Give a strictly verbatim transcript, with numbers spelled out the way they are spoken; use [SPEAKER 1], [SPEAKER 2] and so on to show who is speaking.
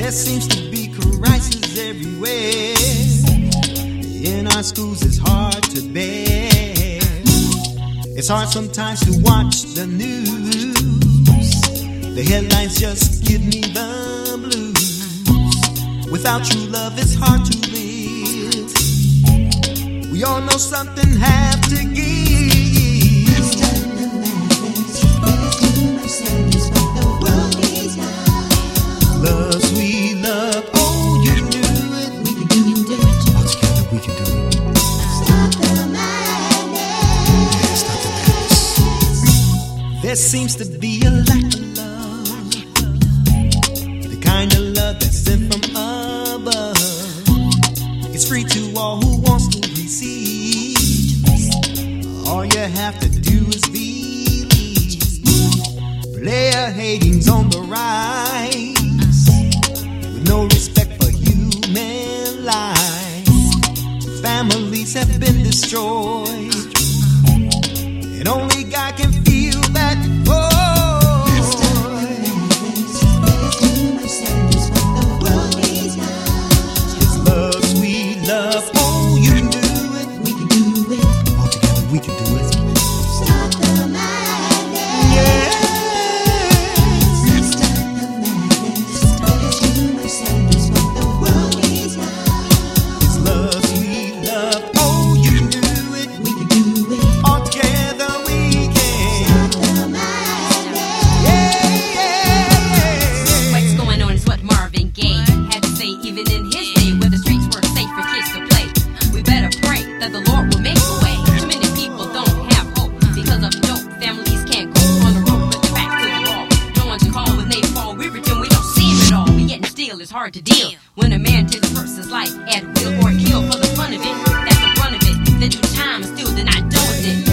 [SPEAKER 1] There seems to be crises everywhere. In our schools it's hard to bear. It's hard sometimes to watch the news. The headlines just give me the blues. Without true love it's hard to live. We all know something have to give. Love, sweet love, oh, you can do it. We can do it. All together we can do it. Stop the madness. Yeah, stop the madness. There seems to be a lack of love. The kind of love that's sent from above. It's free to all who wants to receive. All you have to do is believe. Player hating's on the rise. No respect for human life. Families have been destroyed, and only God can feel that void. It's love, sweet love. Oh, you can do it. We can do it. All together we can do it. Stop the madness. Yeah.
[SPEAKER 2] It's hard to deal when a man takes a person's life at will or kill for the fun of it. That's the run of it. They do time and still they're not doing it.